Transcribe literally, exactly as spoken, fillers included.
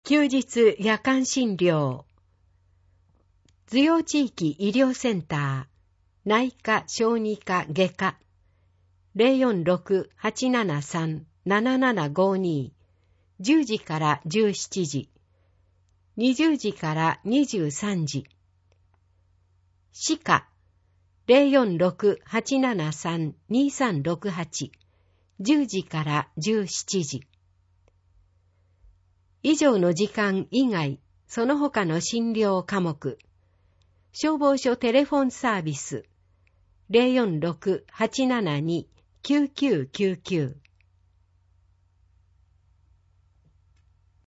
休日夜間診療。図用地域医療センター、内科小児科外科、ゼロよんろく はちななさん ななななごに、じゅうじからじゅうしちじ、にじゅうじからにじゅうさんじ。歯科、ゼロよんろく はちななさん にさんろくはち、じゅうじからじゅうしちじ。以上の時間以外、その他の診療科目、消防署テレフォンサービス、ゼロよんろく はちななに きゅうきゅうきゅうきゅう